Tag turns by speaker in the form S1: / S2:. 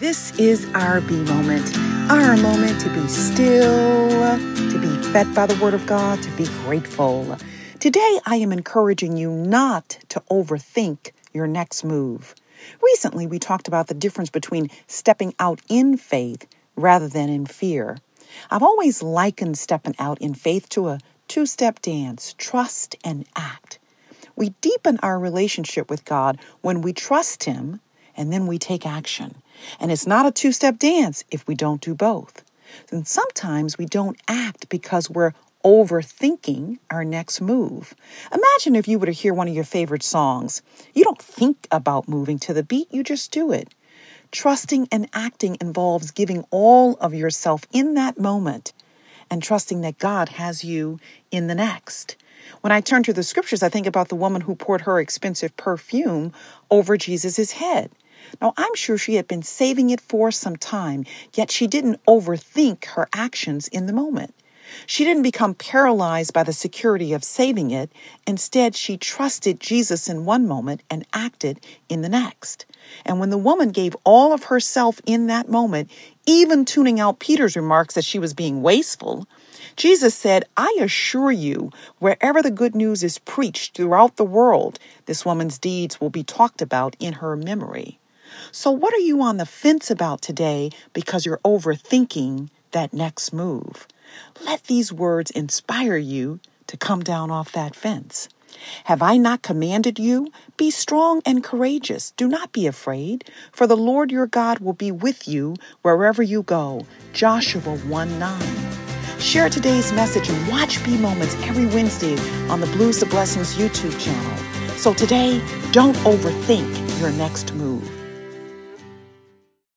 S1: This is our B moment, our moment to be still, to be fed by the Word of God, to be grateful. Today, I am encouraging you not to overthink your next move. Recently, we talked about the difference between stepping out in faith rather than in fear. I've always likened stepping out in faith to a two-step dance, trust and act. We deepen our relationship with God when we trust Him and then we take action. And it's not a two-step dance if we don't do both. And sometimes we don't act because we're overthinking our next move. Imagine if you were to hear one of your favorite songs. You don't think about moving to the beat, you just do it. Trusting and acting involves giving all of yourself in that moment and trusting that God has you in the next. When I turn to the scriptures, I think about the woman who poured her expensive perfume over Jesus' head. Now, I'm sure she had been saving it for some time, yet she didn't overthink her actions in the moment. She didn't become paralyzed by the security of saving it. Instead, she trusted Jesus in one moment and acted in the next. And when the woman gave all of herself in that moment, even tuning out Peter's remarks that she was being wasteful, Jesus said, "I assure you, wherever the good news is preached throughout the world, this woman's deeds will be talked about in her memory." So what are you on the fence about today because you're overthinking that next move? Let these words inspire you to come down off that fence. Have I not commanded you? Be strong and courageous. Do not be afraid, for the Lord your God will be with you wherever you go. Joshua 1:9. Share today's message and watch B Moments every Wednesday on the Blues to Blessings YouTube channel. So today, don't overthink your next move.